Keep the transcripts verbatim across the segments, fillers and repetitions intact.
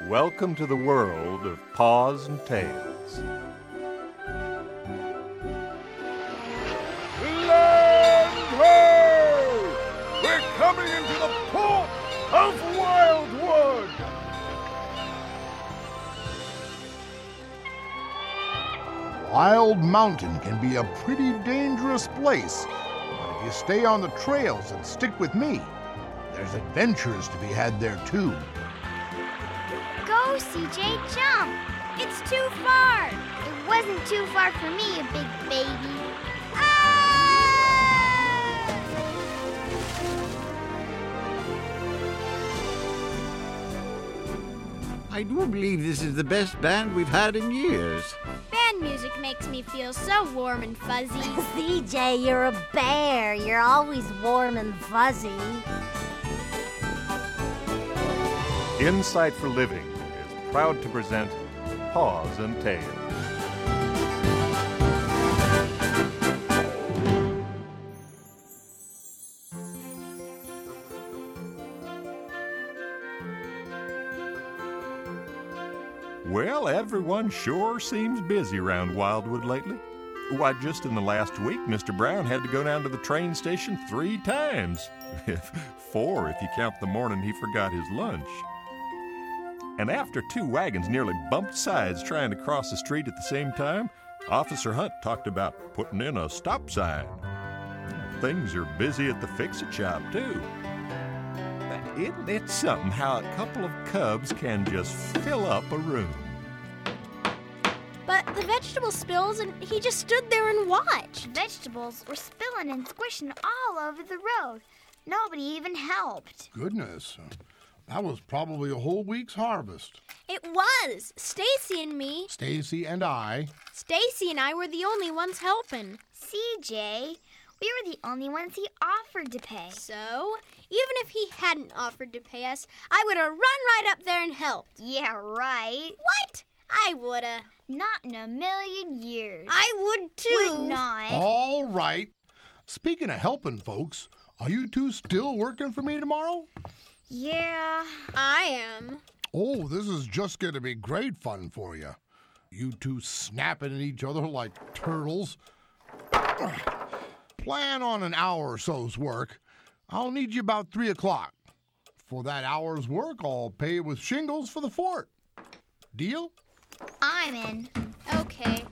Welcome to the world of Paws and Tails. Land ho! We're coming into the port of Wildwood! Wild Mountain can be a pretty dangerous place, but if you stay on the trails and stick with me, there's adventures to be had there too. Go, C J, jump! It's too far! It wasn't too far for me, you big baby. Ah! I do believe this is the best band we've had in years. Band music makes me feel so warm and fuzzy. C J, you're a bear. You're always warm and fuzzy. Insight for Living is proud to present Paws and Tails. Well, everyone sure seems busy around Wildwood lately. Why, just in the last week, Mister Brown had to go down to the train station three times. Four if you count the morning he forgot his lunch. And after two wagons nearly bumped sides trying to cross the street at the same time, Officer Hunt talked about putting in a stop sign. Things are busy at the Fix-It shop, too. Isn't it something how a couple of cubs can just fill up a room? But the vegetable spills and he just stood there and watched. Vegetables were spilling and squishing all over the road. Nobody even helped. Goodness, that was probably a whole week's harvest. It was. Stacy and me. Stacy and I. Stacy and I were the only ones helping. C J, we were the only ones he offered to pay. So, even if he hadn't offered to pay us, I would have run right up there and helped. Yeah, right. What? I woulda. Not in a million years. I would too. Would not. All right. Speaking of helping folks, are you two still working for me tomorrow? Yeah. I am. Oh, this is just going to be great fun for you. You two snapping at each other like turtles. Plan on an hour or so's work. I'll need you about three o'clock. For that hour's work, I'll pay with shingles for the fort. Deal? I'm in. Okay.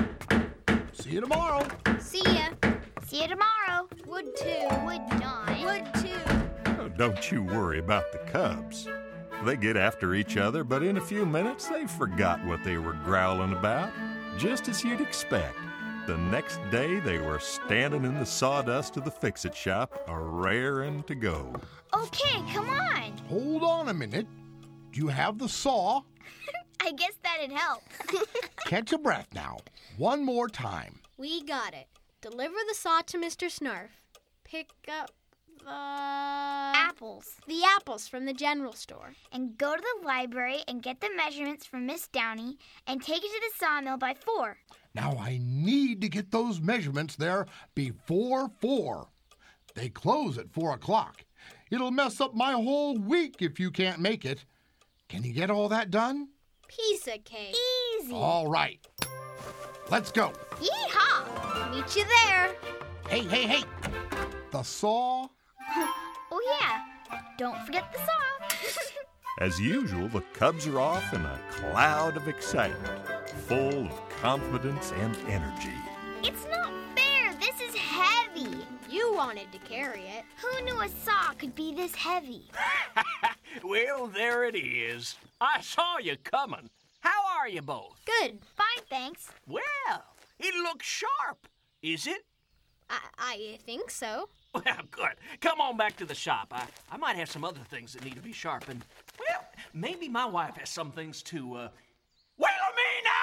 See you tomorrow. See ya. See you tomorrow. Would too. Would not. Would too. Oh, don't you worry about the cubs. They get after each other, but in a few minutes they forgot what they were growling about, just as you'd expect. The next day, they were standing in the sawdust of the Fix-It shop, a raring to go. Okay, come on. Hold on a minute. Do you have the saw? I guess that'd help. Catch your breath now. One more time. We got it. Deliver the saw to Mister Snarf. Pick up the... Apples. The apples from the general store. And go to the library and get the measurements from Miss Downey and take it to the sawmill by four. Now I need to get those measurements there before four. They close at four o'clock. It'll mess up my whole week if you can't make it. Can you get all that done? Piece of cake. Easy. All right. Let's go. Yeehaw. Meet you there. Hey, hey, hey. The saw. Oh, yeah. Don't forget the saw. As usual, the cubs are off in a cloud of excitement, full of confidence and energy. It's not fair. This is heavy. You wanted to carry it. Who knew a saw could be this heavy? Well, there it is. I saw you coming. How are you both? Good. Fine, thanks. Well, it looks sharp. Is it? I, I think so. Well, good. Come on back to the shop. I, I might have some other things that need to be sharpened. Well, maybe my wife has some things to, uh... Wilhelmina!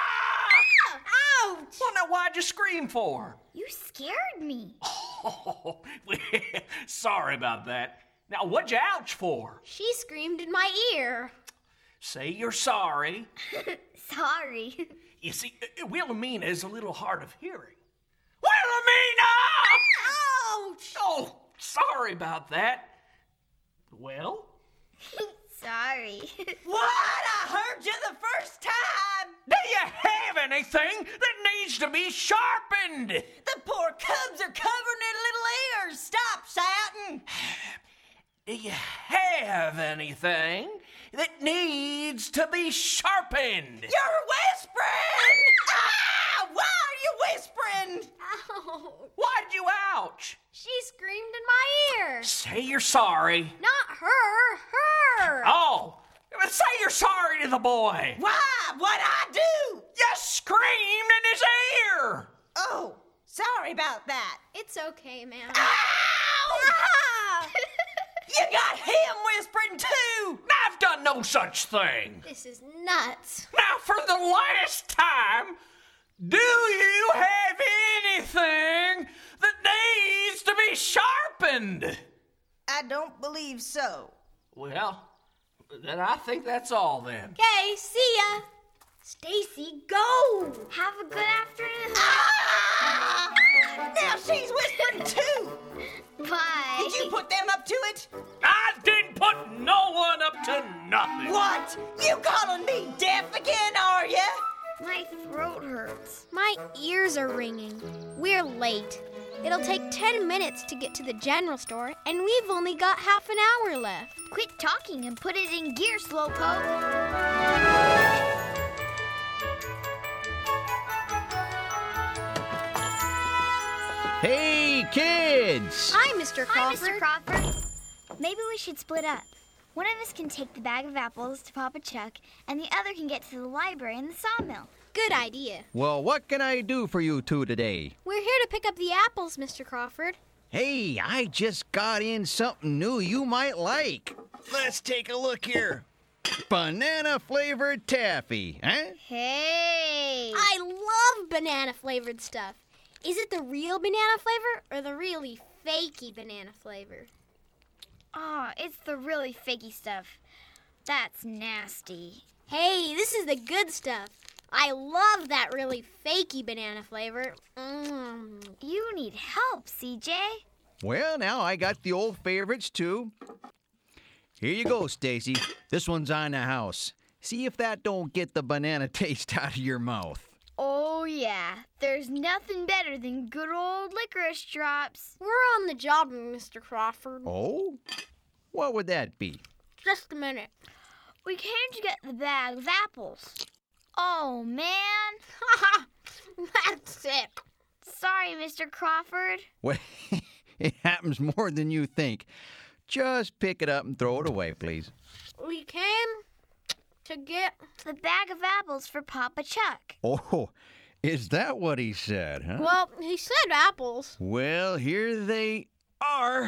Ouch! Well, now why'd you scream for? You scared me. Oh, well, sorry about that. Now, what'd you ouch for? She screamed in my ear. Say you're sorry. Sorry. You see, Wilhelmina is a little hard of hearing. Wilhelmina! Ouch! Oh, sorry about that. Well? sorry. What? I heard you the first time. Do you have anything that needs to be sharpened? The poor cubs are covering their little ears. Stop shouting. Do you have anything that needs to be sharpened? You're whispering! Ah! Why are you whispering? Ow. Why'd you ouch? She screamed in my ear. Say you're sorry. Not her, her. Oh, say you're sorry to the boy. Why? What'd I do? You screamed in his ear. Oh, sorry about that. It's okay, ma'am. Ow! Ah! You got him whispering too! I've done no such thing. This is nuts. Now, for the last time, do you have anything that needs to be sharpened? I don't believe so. Well, then I think that's all then. Okay, see ya. Stacy, go. Have a good afternoon. Ah! Now she's whispering too! Bye. Did you put them up to it? I didn't put no one up to nothing. What? You calling me deaf again, are ya? My throat hurts. My ears are ringing. We're late. It'll take ten minutes to get to the general store, and we've only got half an hour left. Quit talking and put it in gear, Slowpoke. Hey, kids! Hi, Mister Hi, Crawford. Mister Crawford. Maybe we should split up. One of us can take the bag of apples to Papa Chuck, and the other can get to the library and the sawmill. Good idea. Well, what can I do for you two today? We're here to pick up the apples, Mister Crawford. Hey, I just got in something new you might like. Let's take a look here. Banana-flavored taffy, huh? Hey! I love banana-flavored stuff. Is it the real banana flavor or the really fakey banana flavor? Oh, it's the really fakey stuff. That's nasty. Hey, this is the good stuff. I love that really fakey banana flavor. Mmm. You need help, C J. Well, now I got the old favorites, too. Here you go, Stacy. This one's on the house. See if that don't get the banana taste out of your mouth. Oh, yeah. There's nothing better than good old licorice drops. We're on the job, Mister Crawford. Oh? What would that be? Just a minute. We came to get the bag of apples. Oh, man. Haha, that's sick. Sorry, Mister Crawford. Well, it happens more than you think. Just pick it up and throw it away, please. We came to get the bag of apples for Papa Chuck. Oh, is that what he said, huh? Well, he said apples. Well, here they are.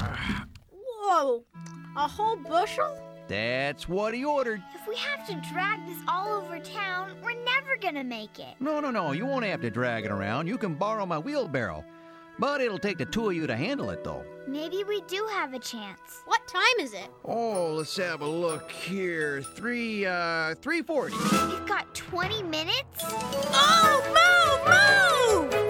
Whoa, a whole bushel? That's what he ordered. If we have to drag this all over town, we're never gonna make it. No, no, no, you won't have to drag it around. You can borrow my wheelbarrow. But it'll take the two of you to handle it, though. Maybe we do have a chance. What time is it? Oh, let's have a look here. Three, uh, three forty. We've got twenty minutes? Oh, move, move!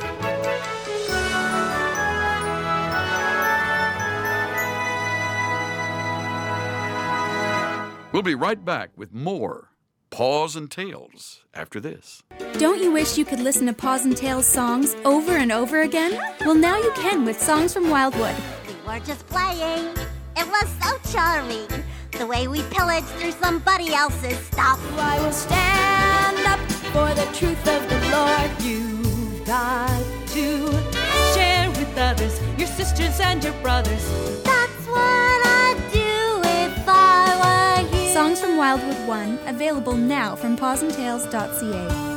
We'll be right back with more Paws and Tales after this. Don't you wish you could listen to Paws and Tales songs over and over again? Well, now you can with Songs from Wildwood. We were just playing. It was so charming. The way we pillaged through somebody else's stuff. I will stand up for the truth of the Lord. You've got to share with others, your sisters and your brothers. That's what I'd do if I were you. Songs from Wildwood one, available now from paws and tales dot c a.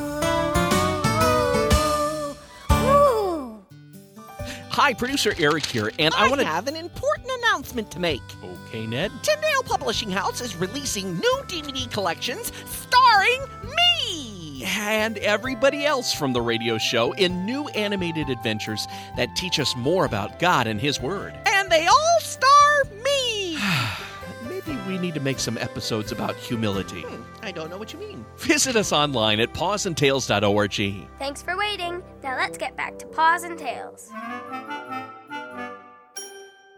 Hi, producer Eric here, and I, I want to have an important announcement to make. Okay, Ned. Tyndale Publishing House is releasing new D V D collections starring me! And everybody else from the radio show in new animated adventures that teach us more about God and His Word. And they all star me! Maybe we need to make some episodes about humility. Hmm, I don't know what you mean. Visit us online at paws and tales dot org. Thanks for waiting. Now let's get back to Paws and Tales.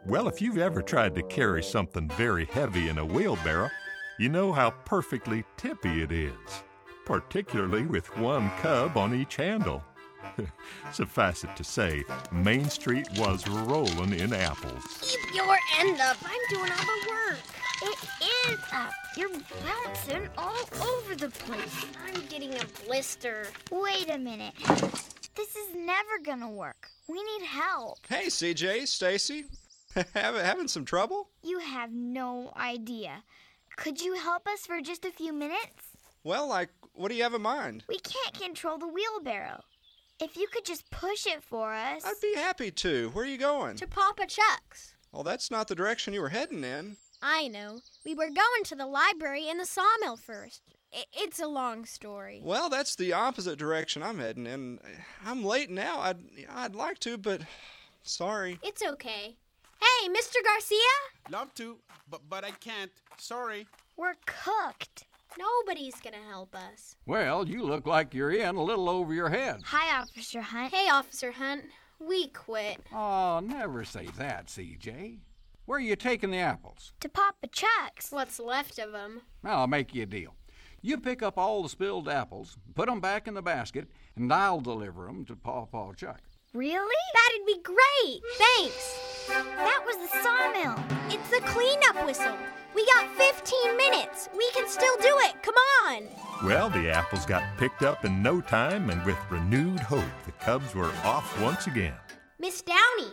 Well, if you've ever tried to carry something very heavy in a wheelbarrow, you know how perfectly tippy it is, particularly with one cub on each handle. Suffice it to say, Main Street was rolling in apples. Keep your end up. I'm doing all the work. It is up. You're bouncing all over the place. I'm getting a blister. Wait a minute. This is never gonna work. We need help. Hey, C J, Stacy. having, having some trouble? You have no idea. Could you help us for just a few minutes? Well, like, what do you have in mind? We can't control the wheelbarrow. If you could just push it for us. I'd be happy to. Where are you going? To Papa Chuck's. Well, that's not the direction you were heading in. I know. We were going to the library and the sawmill first. I- it's a long story. Well, that's the opposite direction I'm heading in. I'm late now. I'd, I'd like to, but sorry. It's okay. Hey, Mister Garcia? Love to, but, but I can't. Sorry. We're cooked. Nobody's gonna help us. Well, you look like you're in a little over your head. Hi, Officer Hunt. Hey, Officer Hunt. We quit. Oh, never say that, C J. Where are you taking the apples? To Papa Chuck's. What's left of them? Well, I'll make you a deal. You pick up all the spilled apples, put them back in the basket, and I'll deliver them to Pawpaw Chuck. Really? That'd be great. Thanks. That was the sawmill. It's the cleanup whistle. We got fifteen minutes. We can still do it. Come on. Well, the apples got picked up in no time, and with renewed hope, the cubs were off once again. Miss Downey.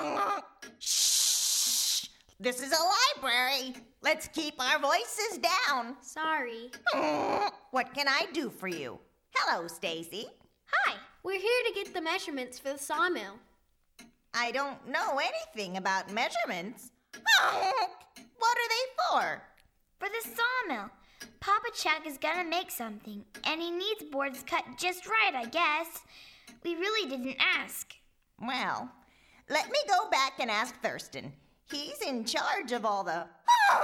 Shh! This is a library. Let's keep our voices down. Sorry. What can I do for you? Hello, Stacy. Hi. We're here to get the measurements for the sawmill. I don't know anything about measurements. What are they for? For the sawmill. Papa Chuck is gonna make something, and he needs boards cut just right, I guess. We really didn't ask. Well, let me go back and ask Thurston. He's in charge of all the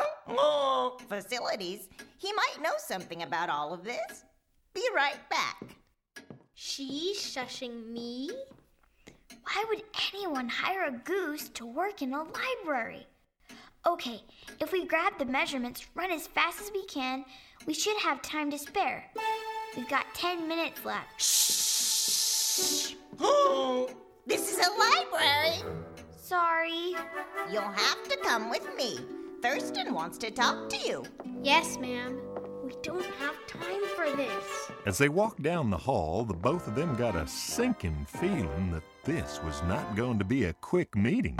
facilities. He might know something about all of this. Be right back. She's shushing me? Why would anyone hire a goose to work in a library? Okay, if we grab the measurements, run as fast as we can, we should have time to spare. We've got ten minutes left. Shh! This is a library. Sorry. You'll have to come with me. Thurston wants to talk to you. Yes, ma'am. We don't have time for this. As they walked down the hall, the both of them got a sinking feeling that this was not going to be a quick meeting.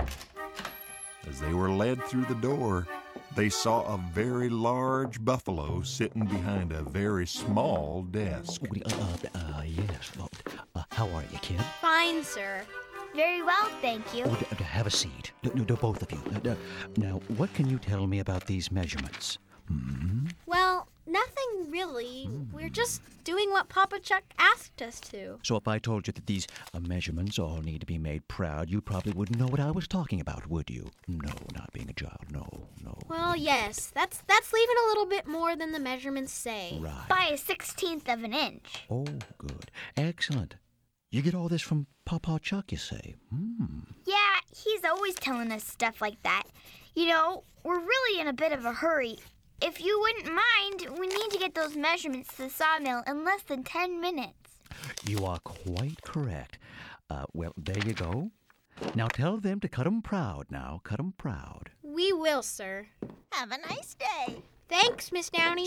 As they were led through the door, they saw a very large buffalo sitting behind a very small desk. Uh, uh, uh, yes. Uh, uh, how are you, kid? Fine, sir. Very well, thank you. Oh, d- d- have a seat. D- d- d- both of you. Uh, d- now, what can you tell me about these measurements? Hmm? Well, nothing really. Mm. We're just doing what Papa Chuck asked us to. So if I told you that these uh, measurements all need to be made proud, you probably wouldn't know what I was talking about, would you? No, not being a child. No, no. Well, yes. That's that's leaving a little bit more than the measurements say. Right. By a sixteenth of an inch. Oh, good. Excellent. You get all this from Pawpaw Chuck, you say? Hmm. Yeah, he's always telling us stuff like that. You know, we're really in a bit of a hurry. If you wouldn't mind, we need to get those measurements to the sawmill in less than ten minutes. You are quite correct. Uh, well, there you go. Now tell them to cut 'em proud now. Cut 'em proud. We will, sir. Have a nice day. Thanks, Miss Downey.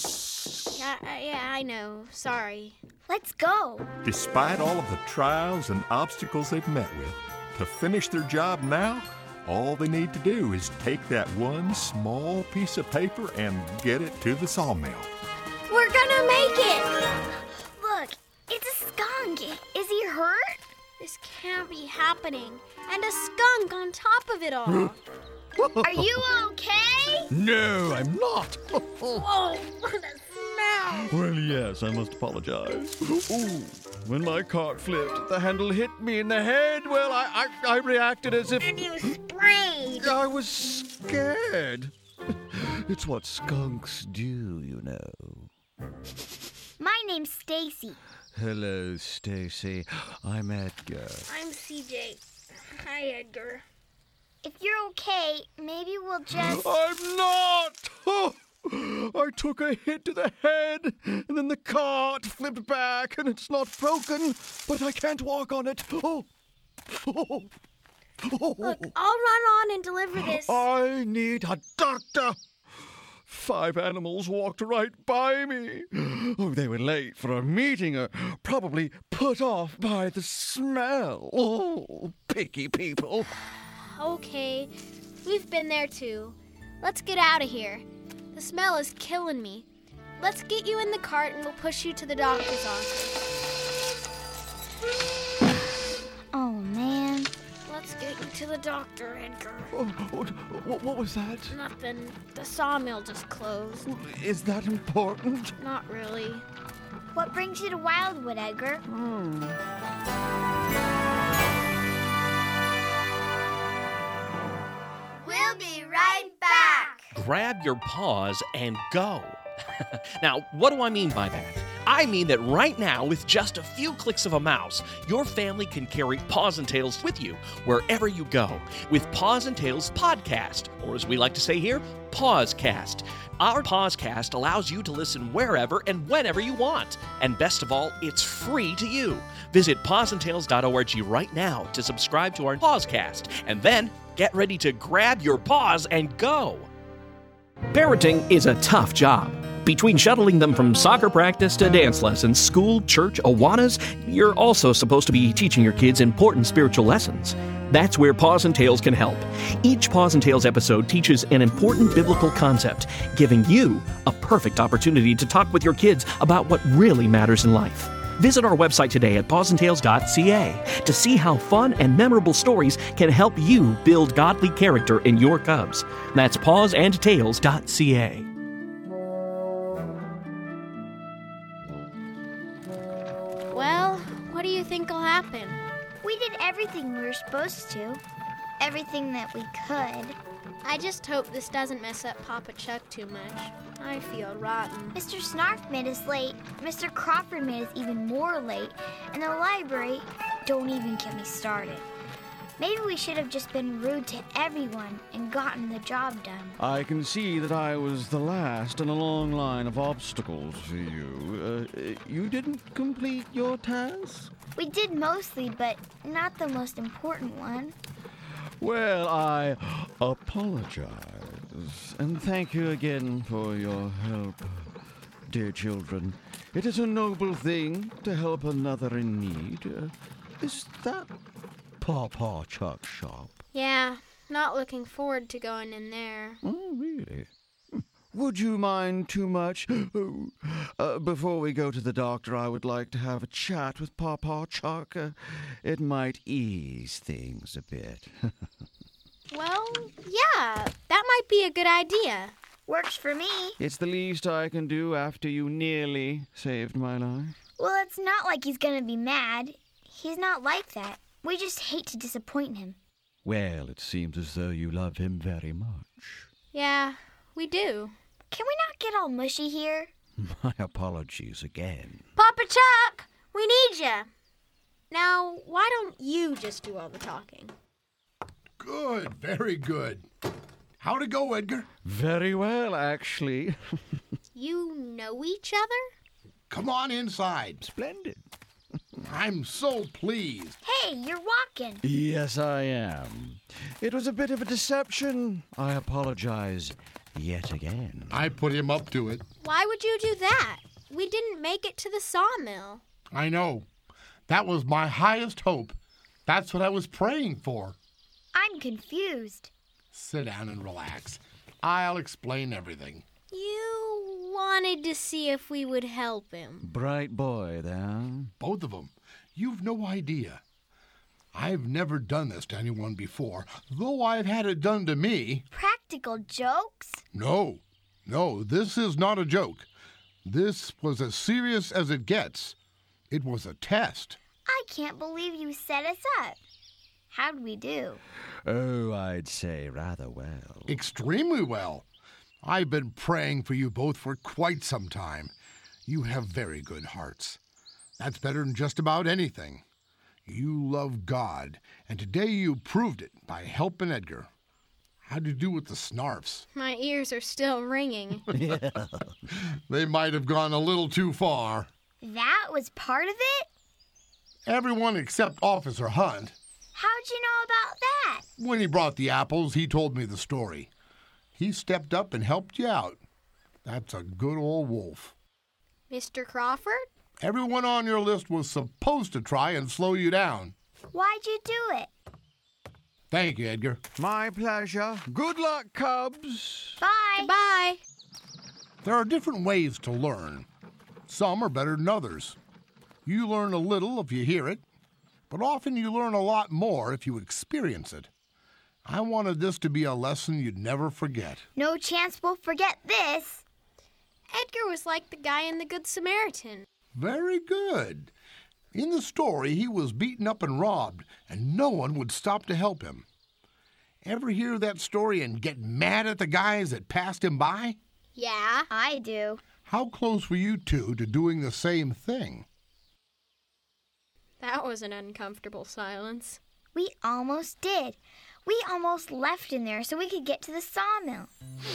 Shh. Yeah, uh, yeah, I know. Sorry. Let's go. Despite all of the trials and obstacles they've met with, to finish their job now, all they need to do is take that one small piece of paper and get it to the sawmill. We're gonna make it! Look, it's a skunk. Is he hurt? This can't be happening. And a skunk on top of it all. Are you okay? No, I'm not. Whoa, what a smell! Well, yes, I must apologize. Ooh, when my cart flipped, the handle hit me in the head. Well, I, I, I reacted as if... And you sprayed. I was scared. It's what skunks do, you know. My name's Stacy. Hello, Stacy. I'm Edgar. I'm C J. Hi, Edgar. If you're okay, maybe we'll just... I'm not! Oh, I took a hit to the head, and then the cart flipped back, and it's not broken, but I can't walk on it. Oh, oh, oh. Look, I'll run on and deliver this. I need a doctor. Five animals walked right by me. Oh, they were late for a meeting, or probably put off by the smell. Oh, picky people. Okay, we've been there too. Let's get out of here. The smell is killing me. Let's get you in the cart and we'll push you to the doctor's office. Oh, man. Let's get you to the doctor, Edgar. Oh, what, what, what was that? Nothing. The sawmill just closed. Is that important? Not really. What brings you to Wildwood, Edgar? Hmm. We'll be right back. Grab your paws and go. Now, what do I mean by that? I mean that right now, with just a few clicks of a mouse, your family can carry Paws and Tails with you wherever you go with Paws and Tails Podcast, or as we like to say here, Pawscast. Our Pawscast allows you to listen wherever and whenever you want. And best of all, it's free to you. Visit paws and tails dot org right now to subscribe to our Pawscast, and then get ready to grab your paws and go. Parenting is a tough job. Between shuttling them from soccer practice to dance lessons, school, church, Awanas, you're also supposed to be teaching your kids important spiritual lessons. That's where Paws and Tails can help. Each Paws and Tails episode teaches an important biblical concept, giving you a perfect opportunity to talk with your kids about what really matters in life. Visit our website today at paws and tails dot c a to see how fun and memorable stories can help you build godly character in your cubs. That's paws and tails dot c a. Well, what do you think will happen? We did everything we were supposed to. Everything that we could. I just hope this doesn't mess up Papa Chuck too much. I feel rotten. Mister Snarf made us late. Mister Crawford made us even more late. And the library, don't even get me started. Maybe we should have just been rude to everyone and gotten the job done. I can see that I was the last in a long line of obstacles for you. Uh, you didn't complete your task? We did mostly, but not the most important one. Well, I apologize. And thank you again for your help, dear children. It is a noble thing to help another in need. Uh, is that Paw Paw Chuck's shop? Yeah, not looking forward to going in there. Oh, really? Would you mind too much? Oh, uh, before we go to the doctor, I would like to have a chat with Paw Paw Chuck. Uh, it might ease things a bit. Well, yeah, that might be a good idea. Works for me. It's the least I can do after you nearly saved my life. Well, it's not like he's gonna be mad. He's not like that. We just hate to disappoint him. Well, it seems as though you love him very much. Yeah, we do. Can we not get all mushy here? My apologies again. Papa Chuck, we need you. Now, why don't you just do all the talking? Good, very good. How'd it go, Edgar? Very well, actually. You know each other? Come on inside. Splendid. I'm so pleased. Hey, you're walking. Yes, I am. It was a bit of a deception. I apologize yet again. I put him up to it. Why would you do that? We didn't make it to the sawmill. I know. That was my highest hope. That's what I was praying for. I'm confused. Sit down and relax. I'll explain everything. You wanted to see if we would help him. Bright boy, then. Both of them. You've no idea. I've never done this to anyone before, though I've had it done to me. Practical jokes? No. No, this is not a joke. This was as serious as it gets. It was a test. I can't believe you set us up. How'd we do? Oh, I'd say rather well. Extremely well. I've been praying for you both for quite some time. You have very good hearts. That's better than just about anything. You love God, and today you proved it by helping Edgar. How'd you do with the snarfs? My ears are still ringing. They might have gone a little too far. That was part of it? Everyone except Officer Hunt. How'd you know about that? When he brought the apples, he told me the story. He stepped up and helped you out. That's a good old wolf. Mister Crawford? Everyone on your list was supposed to try and slow you down. Why'd you do it? Thank you, Edgar. My pleasure. Good luck, Cubs. Bye. Bye. There are different ways to learn. Some are better than others. You learn a little if you hear it, but often you learn a lot more if you experience it. I wanted this to be a lesson you'd never forget. No chance we'll forget this. Edgar was like the guy in The Good Samaritan. Very good. In the story, he was beaten up and robbed, and no one would stop to help him. Ever hear that story and get mad at the guys that passed him by? Yeah, I do. How close were you two to doing the same thing? That was an uncomfortable silence. We almost did. We almost left in there so we could get to the sawmill.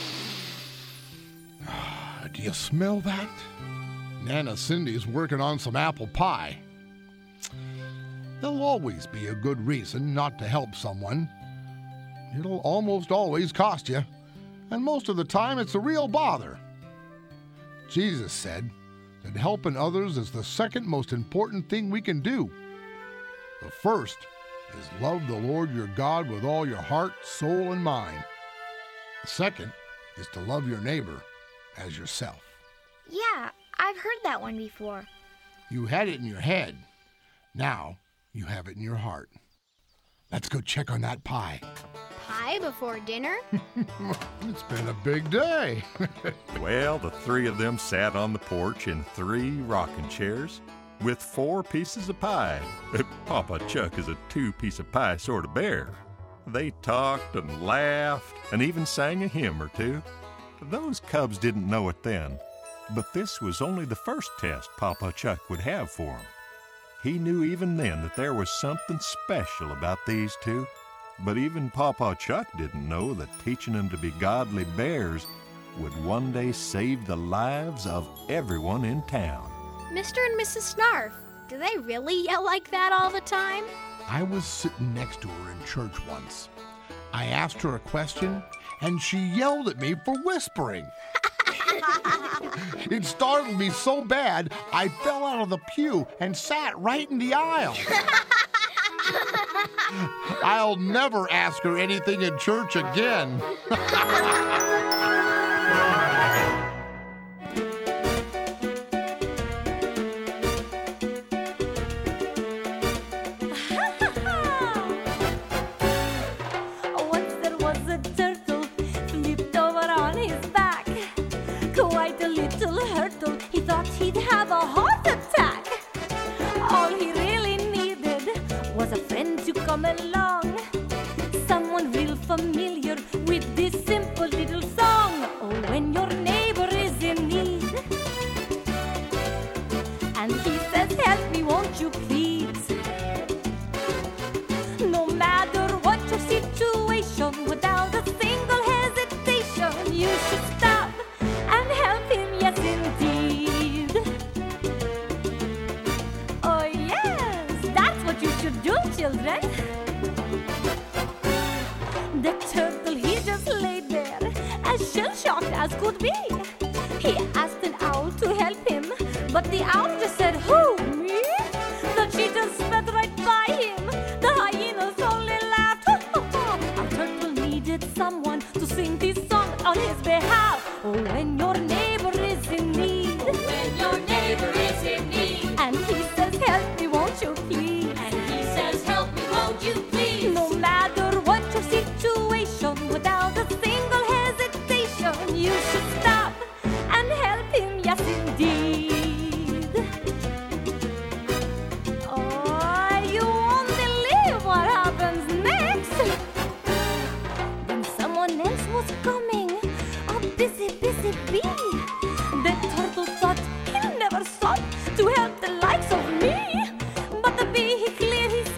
Do you smell that? Nana Cindy's working on some apple pie. There'll always be a good reason not to help someone. It'll almost always cost you, and most of the time it's a real bother. Jesus said that helping others is the second most important thing we can do. The first is love the Lord your God with all your heart, soul, and mind. The second is to love your neighbor as yourself. Yeah, I've heard that one before. You had it in your head. Now you have it in your heart. Let's go check on that pie. Pie before dinner? It's been a big day. Well, the three of them sat on the porch in three rocking chairs with four pieces of pie. Papa Chuck is a two-piece-of-pie sort of bear. They talked and laughed and even sang a hymn or two. Those cubs didn't know it then, but this was only the first test Papa Chuck would have for them. He knew even then that there was something special about these two, but even Papa Chuck didn't know that teaching them to be godly bears would one day save the lives of everyone in town. Mister and Missus Snarf, do they really yell like that all the time? I was sitting next to her in church once. I asked her a question, and she yelled at me for whispering. It startled me so bad, I fell out of the pew and sat right in the aisle. I'll never ask her anything in church again. Once there was a turtle flipped over on his back. Quite a little hurtle, he thought he'd have a heart attack. All he really needed was a friend to come along, someone real familiar with this simple little song. Oh, when your neighbor is in need and he says, help me, won't you please? No matter what your situation, without a single hesitation, you should stop and help him, yes indeed. Oh yes, that's what you should do, children. The turtle, he just laid there, as shell-shocked as could be. He asked an owl to help him, but the owl just said, who, me? The cheetah sped right by him. The hyenas only laughed. Our turtle needed someone to sing this song on his behalf. Oh, when your neighbor is in need. Oh, when your neighbor is in need. And he says, help me, won't you please? And he says, help me, won't you please? No matter what your situation, without a single hesitation, you should stop and help him, yes indeed. Oh, you won't believe what happens next. Then someone else was coming, a busy, busy bee. The turtle thought he'll never stop to help the likes of me. But the bee, he cleared his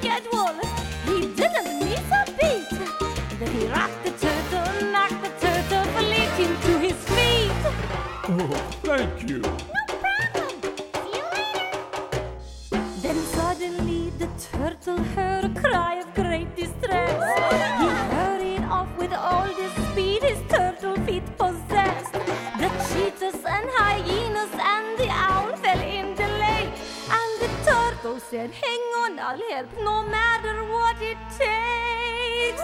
thank you. Then suddenly the turtle heard a cry of great distress. He hurried off with all the speed his turtle feet possessed. The cheetahs and hyenas and the owl fell in the lake. And the turtle said, hang on, I'll help no matter what it takes.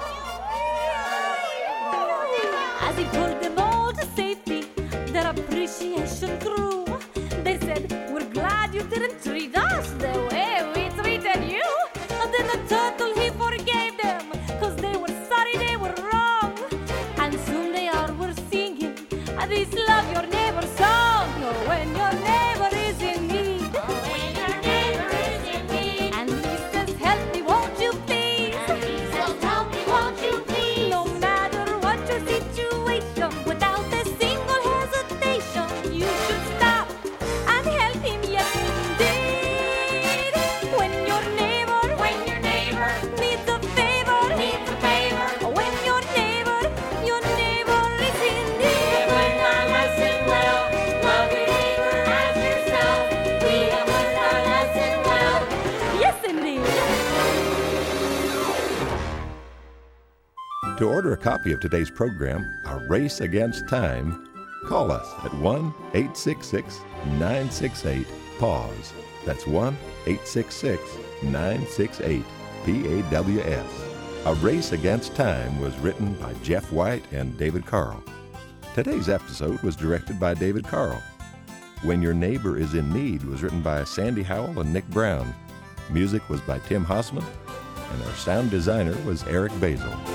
As he pulled them all to safety, their appreciation grew. They said, we're glad you didn't treat us the way we treated you. And then the turtle, he forgave them, cause they were sorry they were wrong. And soon they all were singing this Love Your Neighbor song. When your neighbor is in need, when your neighbor is in need, and he says, help me, won't you please? And he says, help me, won't you please? No matter what your situation, without a single hesitation, you should stop and help him, yes indeed. When your neighbor, when your neighbor needs a favor, needs a favor, when your neighbor, your neighbor is in need. When our lesson well, love your neighbor as yourself. We have learned our lesson well, yes indeed. To order a copy of today's program, A Race Against Time, call us at one eight six six, nine six eight, P A U S E. That's one eight six six, nine six eight, P A W S. A Race Against Time was written by Jeff White and David Carl. Today's episode was directed by David Carl. When Your Neighbor is in Need was written by Sandy Howell and Nick Brown. Music was by Tim Hossman, and our sound designer was Eric Basil.